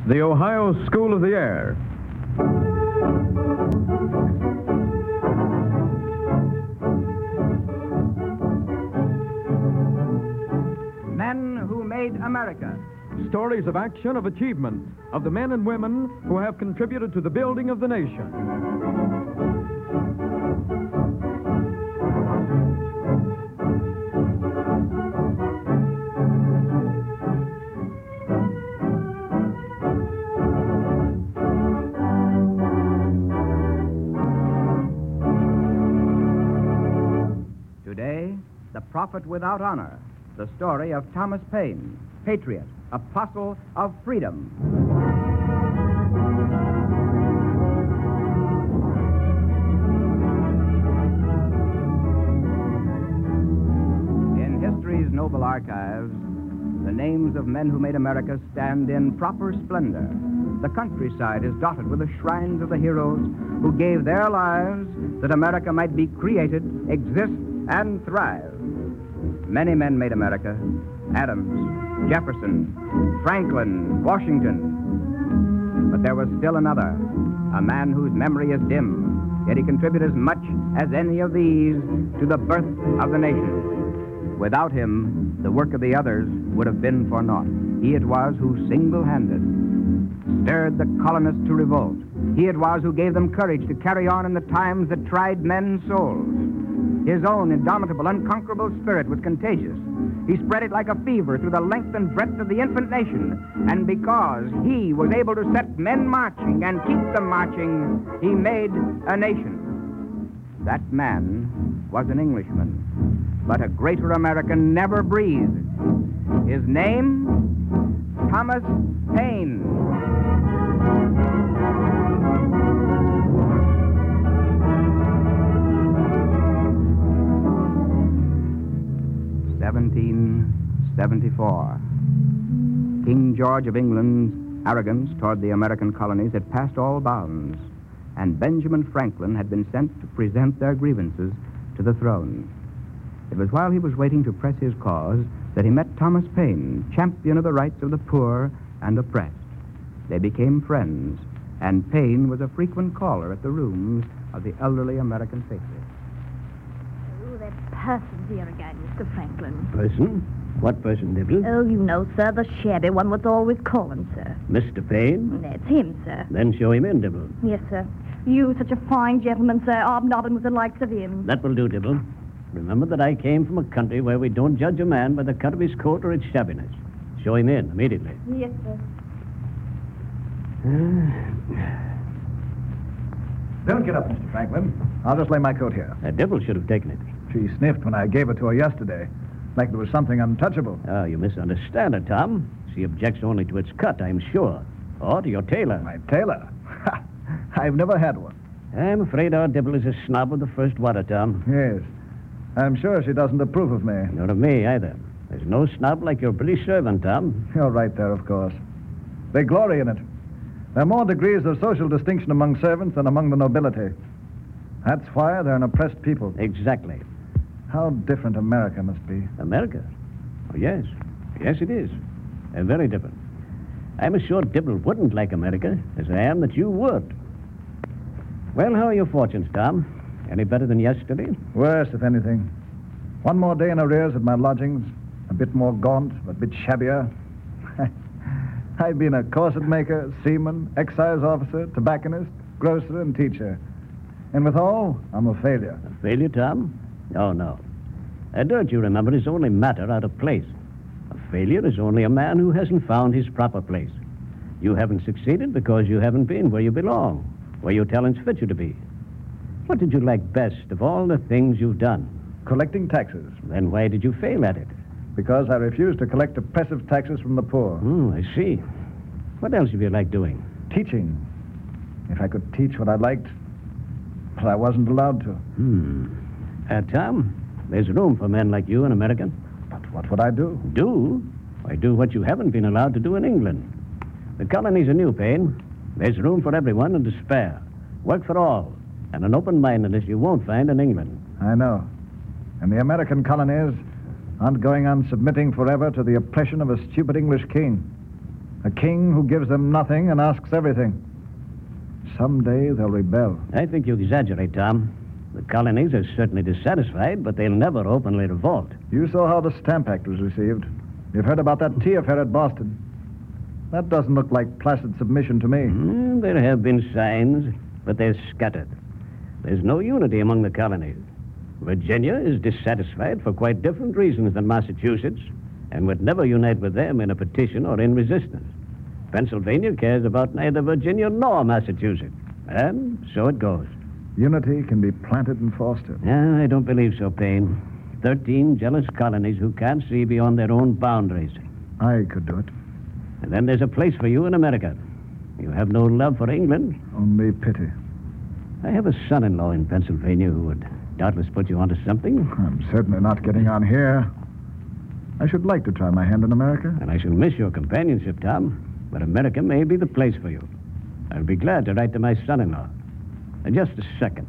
The Ohio School of the Air. Men Who Made America. Stories of action, of achievement, of the men and women who have contributed to the building of the nation. Today, The Prophet Without Honor, the story of Thomas Paine, patriot, apostle of freedom. In history's noble archives, the names of men who made America stand in proper splendor. The countryside is dotted with the shrines of the heroes who gave their lives that America might be created, exist, and thrive. Many men made America. Adams, Jefferson, Franklin, Washington. But there was still another, a man whose memory is dim, yet he contributed as much as any of these to the birth of the nation. Without him, the work of the others would have been for naught. He it was who single-handed stirred the colonists to revolt. He it was who gave them courage to carry on in the times that tried men's souls. His own indomitable, unconquerable spirit was contagious. He spread it like a fever through the length and breadth of the infant nation. And because he was able to set men marching and keep them marching, he made a nation. That man was an Englishman, but a greater American never breathed. His name, Thomas Paine. (1774). King George of England's arrogance toward the American colonies had passed all bounds, and Benjamin Franklin had been sent to present their grievances to the throne. It was while he was waiting to press his cause that he met Thomas Paine, champion of the rights of the poor and oppressed. They became friends, and Paine was a frequent caller at the rooms of the elderly American patriot. Oh, that person's here again, Mr. Franklin. Person? What person, Dibble? Oh, you know, sir, the shabby one was always calling, sir. Mr. Paine? That's him, sir. Then show him in, Dibble. Yes, sir. You, such a fine gentleman, sir, hobnobbing with the likes of him. That will do, Dibble. Remember that I came from a country where we don't judge a man by the cut of his coat or its shabbiness. Show him in immediately. Yes, sir. Don't get up, Mr. Franklin. I'll just lay my coat here. Dibble should have taken it. She sniffed when I gave it to her yesterday, like there was something untouchable. Oh, you misunderstand her, Tom. She objects only to its cut, I'm sure. Or to your tailor. My tailor? I've never had one. I'm afraid our Dibble is a snob of the first water, Tom. Yes. I'm sure she doesn't approve of me. Nor of me, either. There's no snob like your British servant, Tom. You're right there, of course. They glory in it. There are more degrees of social distinction among servants than among the nobility. That's why they're an oppressed people. Exactly. How different America must be. America? Oh, yes. Yes, it is. And very different. I'm as sure Dibble wouldn't like America as I am that you would. Well, how are your fortunes, Tom? Any better than yesterday? Worse, if anything. One more day in arrears at my lodgings. A bit more gaunt, a bit shabbier. I've been a corset maker, seaman, excise officer, tobacconist, grocer, and teacher. And withal, I'm a failure. A failure, Tom? Oh, no. Don't you remember, it's only matter out of place. A failure is only a man who hasn't found his proper place. You haven't succeeded because you haven't been where you belong, where your talents fit you to be. What did you like best of all the things you've done? Collecting taxes. Then why did you fail at it? Because I refused to collect oppressive taxes from the poor. I see. What else have you liked doing? Teaching. If I could teach what I liked, but I wasn't allowed to. Tom, there's room for men like you in America. But what would I do? Do? Why, do what you haven't been allowed to do in England. The colonies are new, Paine. There's room for everyone and to spare. Work for all. And an open-mindedness you won't find in England. I know. And the American colonies aren't going on submitting forever to the oppression of a stupid English king. A king who gives them nothing and asks everything. Someday they'll rebel. I think you exaggerate, Tom. The colonies are certainly dissatisfied, but they'll never openly revolt. You saw how the Stamp Act was received. You've heard about that tea affair at Boston. That doesn't look like placid submission to me. There have been signs, but they're scattered. There's no unity among the colonies. Virginia is dissatisfied for quite different reasons than Massachusetts and would never unite with them in a petition or in resistance. Pennsylvania cares about neither Virginia nor Massachusetts. And so it goes. Unity can be planted and fostered. I don't believe so, Payne. 13 jealous colonies who can't see beyond their own boundaries. I could do it. And then there's a place for you in America. You have no love for England. Only pity. I have a son-in-law in Pennsylvania who would doubtless put you onto something. I'm certainly not getting on here. I should like to try my hand in America. And I shall miss your companionship, Tom. But America may be the place for you. I'll be glad to write to my son-in-law. Just a second.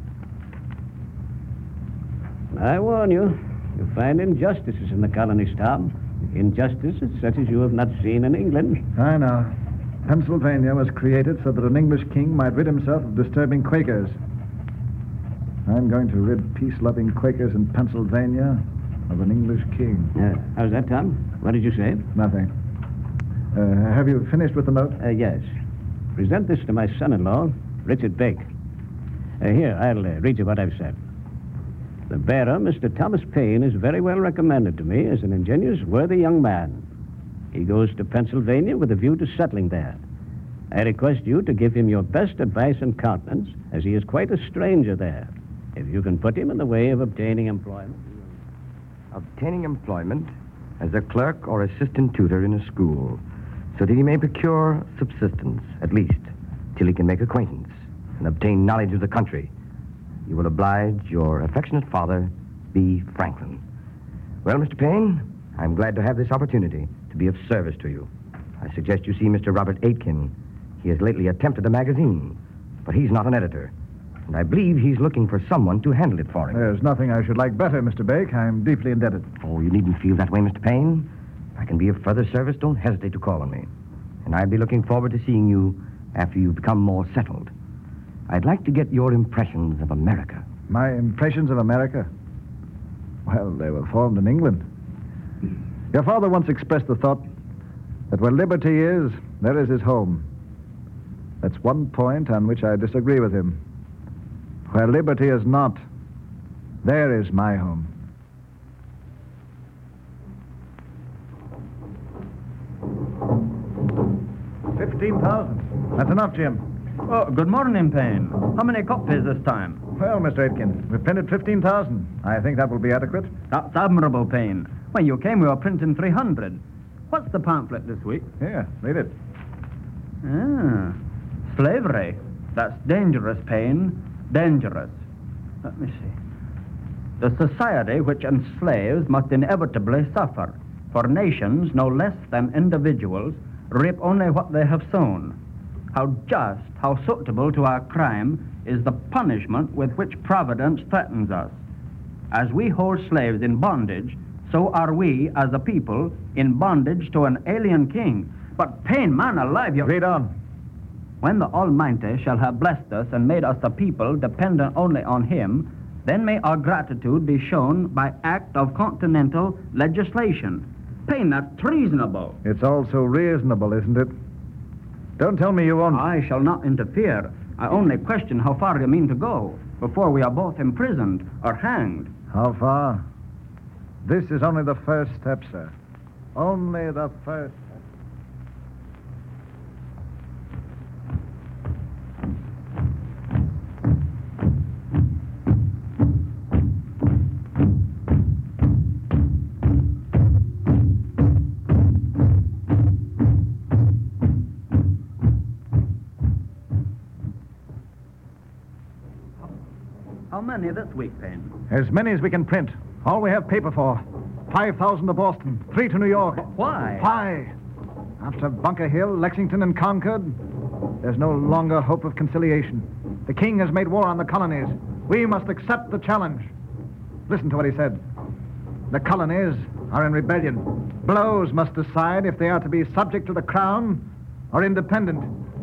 I warn you, you'll find injustices in the colonies, Tom. Injustices such as you have not seen in England. I know. Pennsylvania was created so that an English king might rid himself of disturbing Quakers. I'm going to rid peace-loving Quakers in Pennsylvania of an English king. How's that, Tom? What did you say? Nothing. Have you finished with the note? Yes. Present this to my son-in-law, Richard Bake. Here, I'll read you what I've said. The bearer, Mr. Thomas Payne, is very well recommended to me as an ingenious, worthy young man. He goes to Pennsylvania with a view to settling there. I request you to give him your best advice and countenance, as he is quite a stranger there. If you can put him in the way of obtaining employment. Obtaining employment as a clerk or assistant tutor in a school, so that he may procure subsistence, at least, till he can make acquaintance and obtain knowledge of the country. You will oblige your affectionate father, B. Franklin. Well, Mr. Payne, I'm glad to have this opportunity to be of service to you. I suggest you see Mr. Robert Aitken. He has lately attempted a magazine, but he's not an editor. And I believe he's looking for someone to handle it for him. There's nothing I should like better, Mr. Bake. I'm deeply indebted. Oh, you needn't feel that way, Mr. Payne. If I can be of further service, don't hesitate to call on me. And I'll be looking forward to seeing you after you've become more settled. I'd like to get your impressions of America. My impressions of America? Well, they were formed in England. Your father once expressed the thought that where liberty is, there is his home. That's one point on which I disagree with him. Where liberty is not, there is my home. $15,000. That's enough, Jim. Oh, good morning, Payne. How many copies this time? Well, Mr. Aitken, we've printed 15,000. I think that will be adequate. That's admirable, Payne. When you came, we were printing 300. What's the pamphlet this week? Here, read it. Slavery. That's dangerous, Payne. Dangerous. Let me see. The society which enslaves must inevitably suffer, for nations, no less than individuals, reap only what they have sown. How just, how suitable to our crime is the punishment with which Providence threatens us. As we hold slaves in bondage, so are we, as a people, in bondage to an alien king. But Payne, man alive, you... Read on. When the Almighty shall have blessed us and made us a people dependent only on him, then may our gratitude be shown by act of continental legislation. Payne, that's treasonable. It's also reasonable, isn't it? Don't tell me you won't... I shall not interfere. I only question how far you mean to go before we are both imprisoned or hanged. How far? This is only the first step, sir. Only the first step. How many this week, Payne? As many as we can print. All we have paper for. 5,000 to Boston, 3 to New York. Why? Why? After Bunker Hill, Lexington, and Concord, there's no longer hope of conciliation. The king has made war on the colonies. We must accept the challenge. Listen to what he said. The colonies are in rebellion. Blows must decide if they are to be subject to the crown or independent.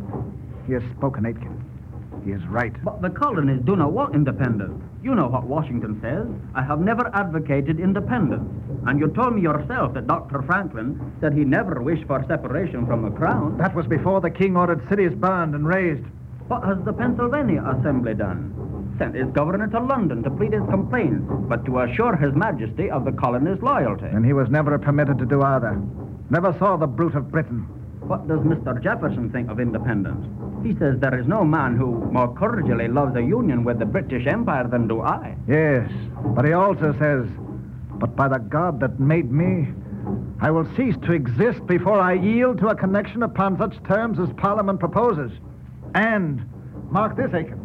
He has spoken, Aitken. He is right. But the colonies do not want independence. You know what Washington says. I have never advocated independence. And you told me yourself that Dr. Franklin said he never wished for separation from the crown. That was before the king ordered cities burned and razed. What has the Pennsylvania Assembly done? Sent its governor to London to plead his complaints, but to assure His Majesty of the colony's loyalty. And he was never permitted to do either. Never saw the brute of Britain. What does Mr. Jefferson think of independence? He says there is no man who more cordially loves a union with the British Empire than do I. Yes, but he also says, but by the God that made me, I will cease to exist before I yield to a connection upon such terms as Parliament proposes. And, mark this, Aiken,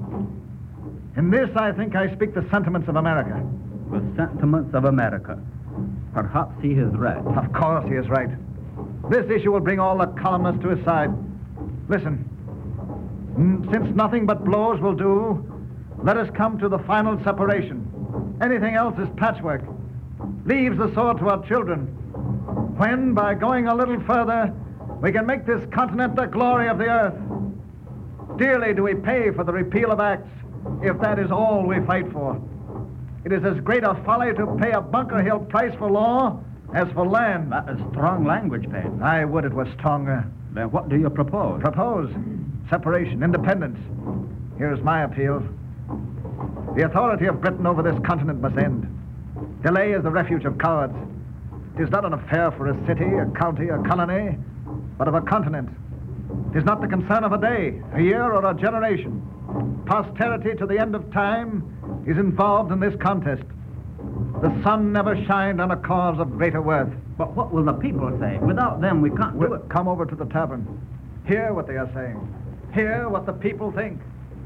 in this I think I speak the sentiments of America. The sentiments of America. Perhaps he is right. Of course he is right. This issue will bring all the columnists to his side. Listen, since nothing but blows will do, let us come to the final separation. Anything else is patchwork. Leaves the sword to our children. When, by going a little further, we can make this continent the glory of the earth. Dearly do we pay for the repeal of acts, if that is all we fight for. It is as great a folly to pay a Bunker Hill price for law as for land. That is strong language, Payne. I would it was stronger. Then what do you propose? Propose separation, independence. Here's my appeal. The authority of Britain over this continent must end. Delay is the refuge of cowards. It is not an affair for a city, a county, a colony, but of a continent. It is not the concern of a day, a year, or a generation. Posterity to the end of time is involved in this contest. The sun never shined on a cause of greater worth. But what will the people say? Without them, we can't do it. Come over to the tavern. Hear what they are saying. Hear what the people think.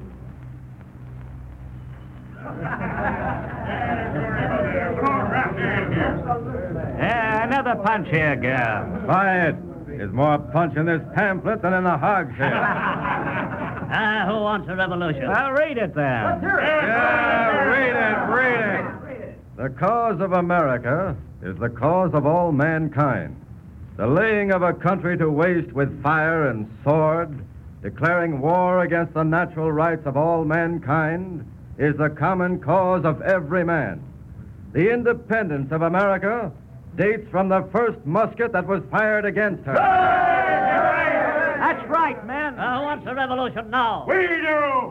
Another punch here, girl. Quiet. There's more punch in this pamphlet than in the hogshead. Who wants a revolution? I'll read it then. Yeah, read it. The cause of America is the cause of all mankind. The laying of a country to waste with fire and sword, declaring war against the natural rights of all mankind, is the common cause of every man. The independence of America dates from the first musket that was fired against her. That's right, men. Who wants a revolution now? We do!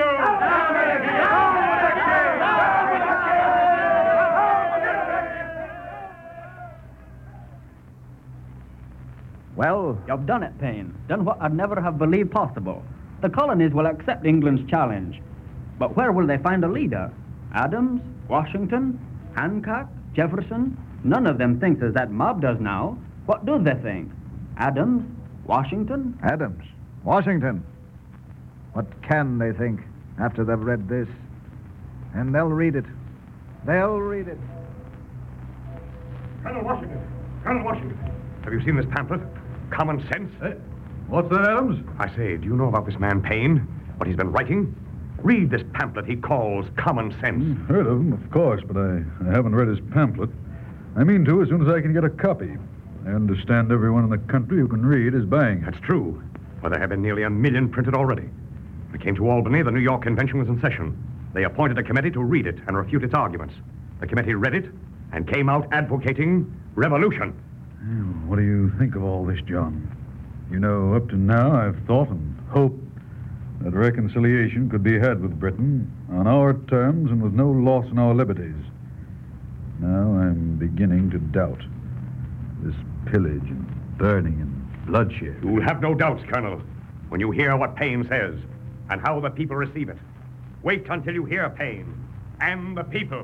Well, you've done it, Payne. Done what I'd never have believed possible. The colonies will accept England's challenge. But where will they find a leader? Adams? Washington? Hancock? Jefferson? None of them thinks as that mob does now. What do they think? Adams? Washington? Adams. Washington. What can they think after they've read this? And they'll read it. They'll read it. Colonel Washington. Have you seen this pamphlet? Common Sense? What's that, Adams? I say, do you know about this man Payne? What he's been writing? Read this pamphlet he calls Common Sense. Heard of him, of course, but I haven't read his pamphlet. I mean to as soon as I can get a copy. I understand everyone in the country who can read is buying it. That's true. Well, there have been nearly 1 million printed already. When it came to Albany, the New York Convention was in session. They appointed a committee to read it and refute its arguments. The committee read it and came out advocating revolution. What do you think of all this, John? You know, up to now, I've thought and hoped that reconciliation could be had with Britain on our terms and with no loss in our liberties. Now I'm beginning to doubt this pillage and burning and bloodshed. You'll have no doubts, Colonel, when you hear what Payne says and how the people receive it. Wait until you hear Payne and the people.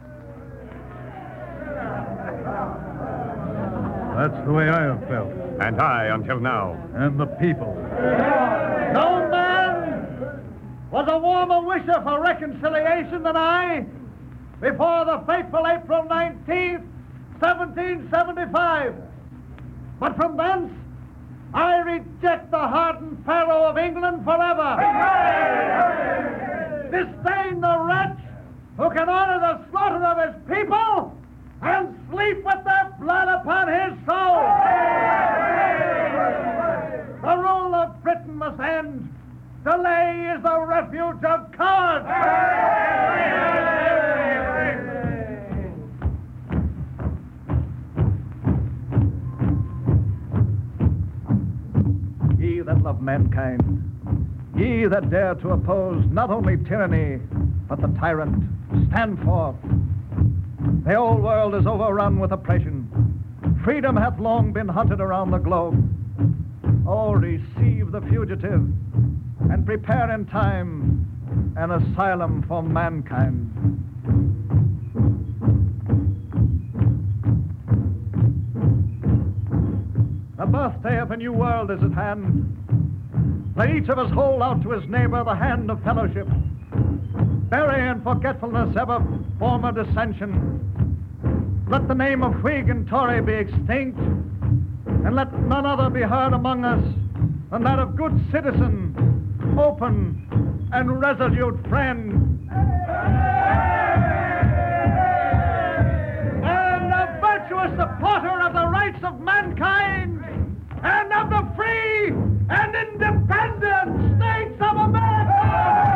That's the way I have felt. And I, until now. And the people. No man was a warmer wisher for reconciliation than I before the fateful April 19th, 1775. But from thence, I reject the hardened Pharaoh of England forever. Disdain the wretch who can honor the slaughter of his people and sleep with their blood upon his soul. The rule Desertion must end. Delay is the refuge of cowards. Ye that love mankind, ye that dare to oppose not only tyranny, but the tyrant, stand forth. The old world is overrun with oppression. Freedom hath long been hunted around the globe. Oh, receive the fugitive, and prepare in time an asylum for mankind. The birthday of a new world is at hand. Let each of us hold out to his neighbor the hand of fellowship. Bury in forgetfulness ever former dissension. Let the name of Whig and Tory be extinct, and let none other be heard among us than that of good citizen, open, and resolute friend. And a virtuous supporter of the rights of mankind and of the free and independent states of America!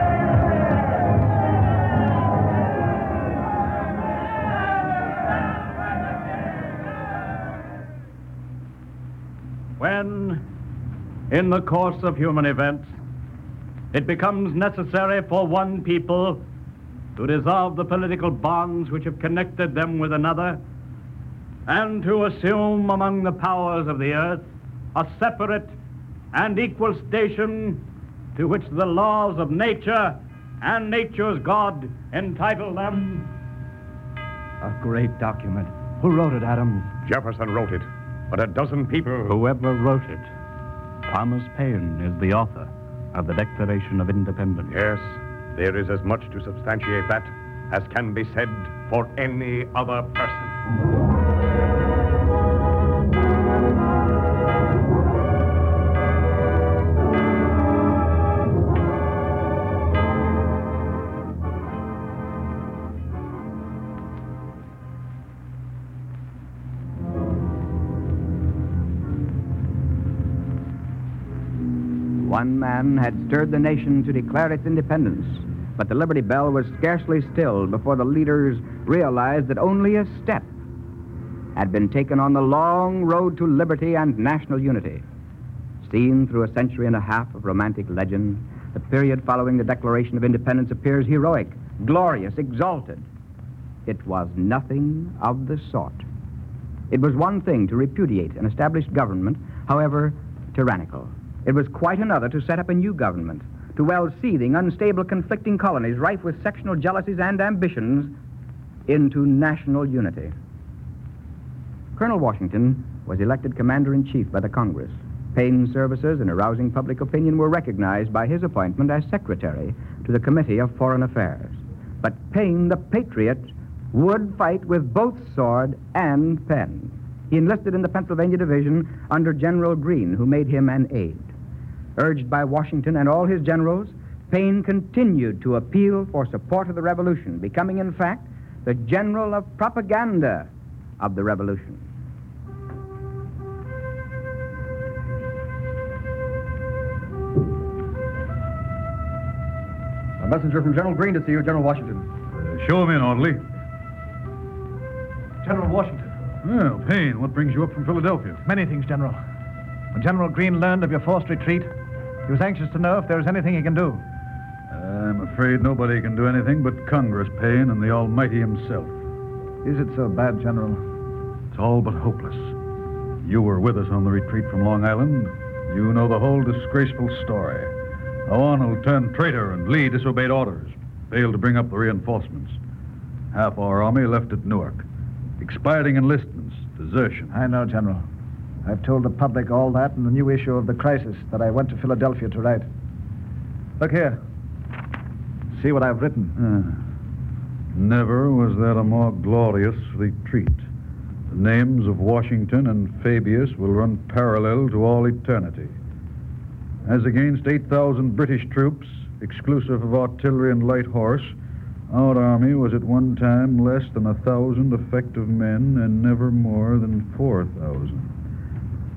When, in the course of human events, it becomes necessary for one people to dissolve the political bonds which have connected them with another, and to assume among the powers of the earth a separate and equal station to which the laws of nature and nature's God entitle them. A great document. Who wrote it, Adams? Jefferson wrote it, but a dozen people... Whoever wrote it, Thomas Paine is the author of the Declaration of Independence. Yes, there is as much to substantiate that as can be said for any other person. One man had stirred the nation to declare its independence, but the Liberty Bell was scarcely stilled before the leaders realized that only a step had been taken on the long road to liberty and national unity. Seen through a century and a half of romantic legend, the period following the Declaration of Independence appears heroic, glorious, exalted. It was nothing of the sort. It was one thing to repudiate an established government, however tyrannical. It was quite another to set up a new government, to weld seething, unstable, conflicting colonies, rife with sectional jealousies and ambitions, into national unity. Colonel Washington was elected commander-in-chief by the Congress. Paine's services in arousing public opinion were recognized by his appointment as secretary to the Committee of Foreign Affairs. But Paine, the patriot, would fight with both sword and pen. He enlisted in the Pennsylvania Division under General Greene, who made him an aide. Urged by Washington and all his generals, Paine continued to appeal for support of the revolution, becoming, in fact, the general of propaganda of the revolution. A messenger from General Greene to see you, General Washington. Show him in, Audley. General Washington. Well, Paine, what brings you up from Philadelphia? Many things, General. When General Greene learned of your forced retreat, he was anxious to know if there was anything he can do. I'm afraid nobody can do anything but Congress, Paine, and the Almighty himself. Is it so bad, General? It's all but hopeless. You were with us on the retreat from Long Island. You know the whole disgraceful story. How Arnold turned traitor and Lee disobeyed orders, failed to bring up the reinforcements. Half our army left at Newark. Expiring enlistments, desertion. I know, General. I've told the public all that in the new issue of The Crisis that I went to Philadelphia to write. Look here. See what I've written. Never was there a more glorious retreat. The names of Washington and Fabius will run parallel to all eternity. As against 8,000 British troops, exclusive of artillery and light horse, our army was at one time less than 1,000 effective men and never more than 4,000.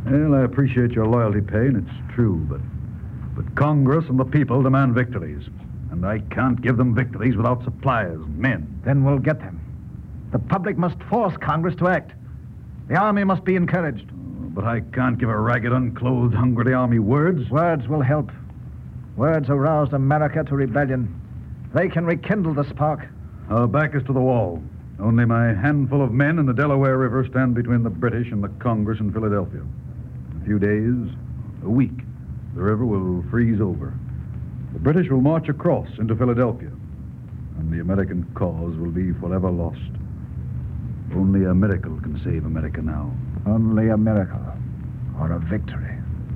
Well, I appreciate your loyalty, Payne. It's true, but Congress and the people demand victories. And I can't give them victories without supplies and men. Then we'll get them. The public must force Congress to act. The army must be encouraged. But I can't give a ragged, unclothed, hungry army words. Words will help. Words aroused America to rebellion. They can rekindle the spark. Our back is to the wall. Only my handful of men in the Delaware River stand between the British and the Congress in Philadelphia. In a few days, a week, the river will freeze over. The British will march across into Philadelphia, and the American cause will be forever lost. Only a miracle can save America now. Only a miracle, or a victory.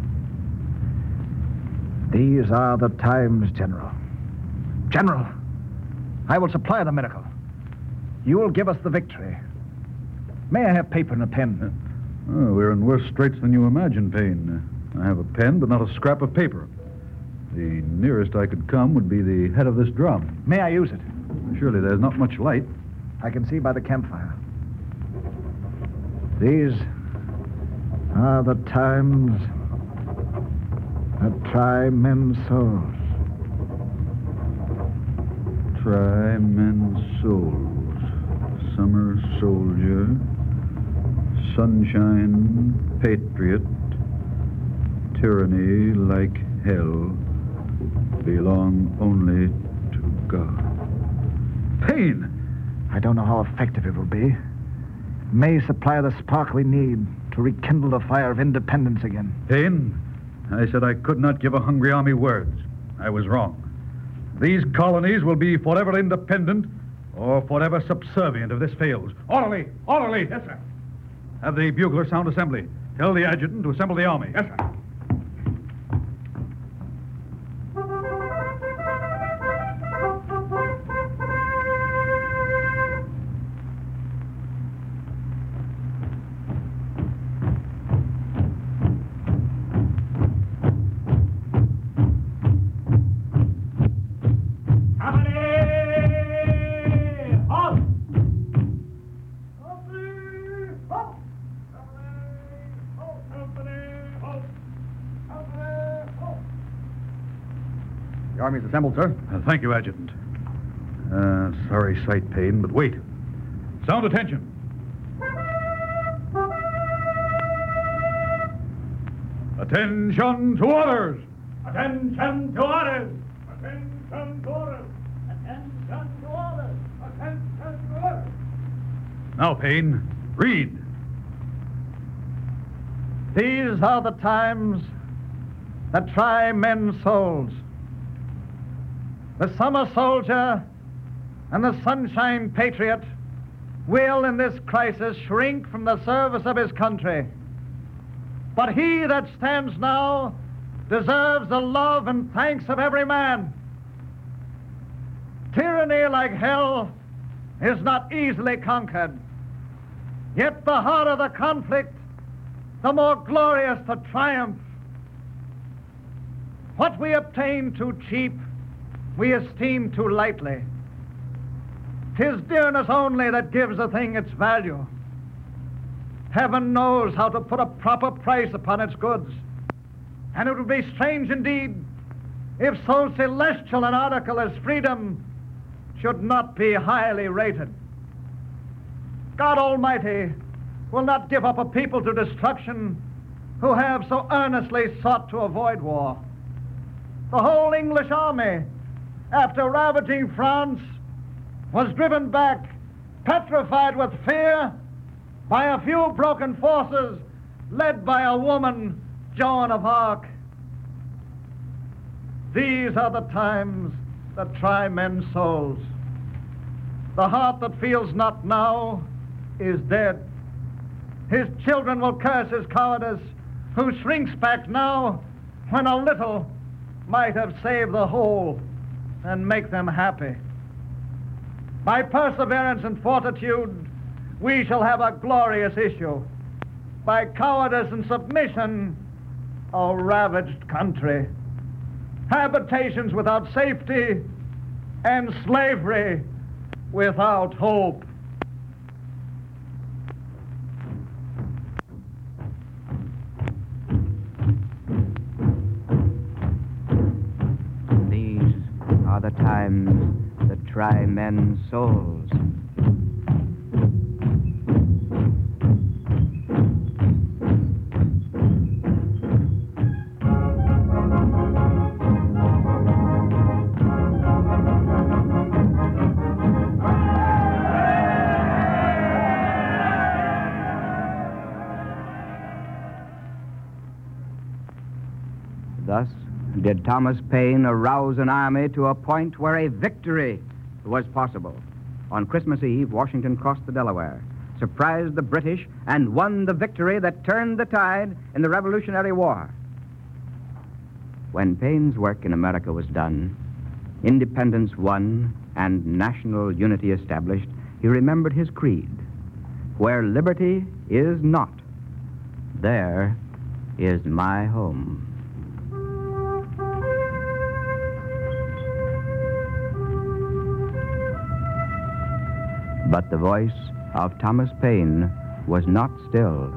These are the times, General. General, I will supply the miracle. You will give us the victory. May I have paper and a pen? We're in worse straits than you imagine, Payne. I have a pen, but not a scrap of paper. The nearest I could come would be the head of this drum. May I use it? Surely there's not much light. I can see by the campfire. These are the times that try men's souls. Try men's souls. Summer soldier, sunshine patriot, tyranny like hell belong only to God. Payne! I don't know how effective it will be. It may supply the spark we need to rekindle the fire of independence again. Payne, I said I could not give a hungry army words. I was wrong. These colonies will be forever independent or forever subservient if this fails. Orderly! Orderly! Yes, sir. Have the bugler sound assembly. Tell the adjutant to assemble the army. Yes, sir. The army's assembled, sir. Thank you, Adjutant. Sorry sight, Payne, but wait. Sound attention. Attention to orders! Attention to orders! Attention to orders! Attention to orders! Attention to orders! Now, Payne, read. These are the times that try men's souls. The summer soldier and the sunshine patriot will, in this crisis, shrink from the service of his country. But he that stands now deserves the love and thanks of every man. Tyranny like hell is not easily conquered. Yet the harder the conflict, the more glorious the triumph. What we obtain too cheap, we esteem too lightly. 'Tis dearness only that gives a thing its value. Heaven knows how to put a proper price upon its goods, and it would be strange indeed if so celestial an article as freedom should not be highly rated. God Almighty will not give up a people to destruction who have so earnestly sought to avoid war. The whole English army, after ravaging France, was driven back, petrified with fear, by a few broken forces led by a woman, Joan of Arc. These are the times that try men's souls. The heart that feels not now is dead. His children will curse his cowardice, who shrinks back now when a little might have saved the whole and make them happy. By perseverance and fortitude, we shall have a glorious issue. By cowardice and submission, a ravaged country, habitations without safety, and slavery without hope. times that try men's souls. Thus did Thomas Paine arouse an army to a point where a victory was possible. On Christmas Eve, Washington crossed the Delaware, surprised the British, and won the victory that turned the tide in the Revolutionary War. When Paine's work in America was done, independence won, and national unity established, he remembered his creed. Where liberty is not, there is my home. But the voice of Thomas Paine was not stilled.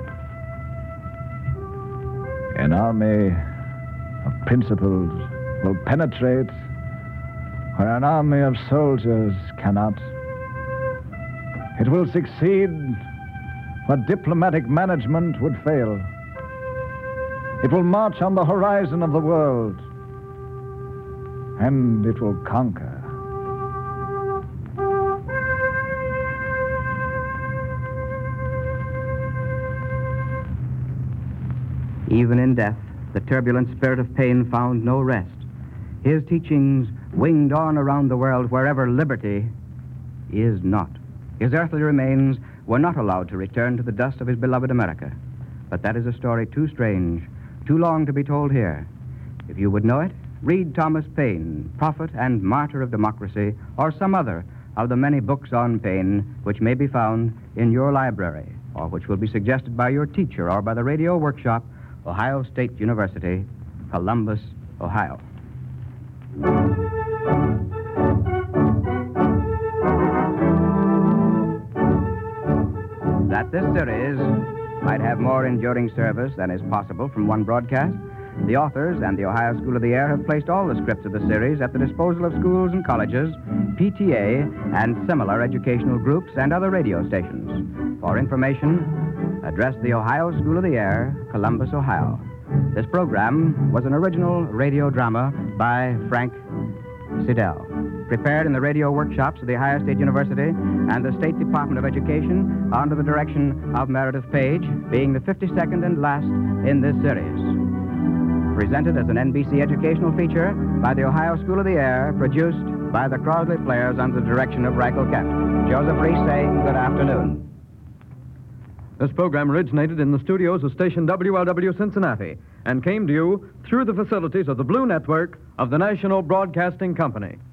An army of principles will penetrate where an army of soldiers cannot. It will succeed where diplomatic management would fail. It will march on the horizon of the world, and it will conquer. Even in death, the turbulent spirit of Paine found no rest. His teachings winged on around the world wherever liberty is not. His earthly remains were not allowed to return to the dust of his beloved America. But that is a story too strange, too long to be told here. If you would know it, read Thomas Paine, Prophet and Martyr of Democracy, or some other of the many books on Paine which may be found in your library, or which will be suggested by your teacher or by the radio workshop, Ohio State University, Columbus, Ohio. That this series might have more enduring service than is possible from one broadcast, the authors and the Ohio School of the Air have placed all the scripts of the series at the disposal of schools and colleges, PTA, and similar educational groups and other radio stations. For information, address the Ohio School of the Air, Columbus, Ohio. This program was an original radio drama by Frank Siddell, prepared in the radio workshops of the Ohio State University and the State Department of Education under the direction of Meredith Page, being the 52nd and last in this series. Presented as an NBC educational feature by the Ohio School of the Air, produced by the Crosley Players under the direction of Reichel Kent. Joseph Reese saying good afternoon. This program originated in the studios of station WLW Cincinnati and came to you through the facilities of the Blue Network of the National Broadcasting Company.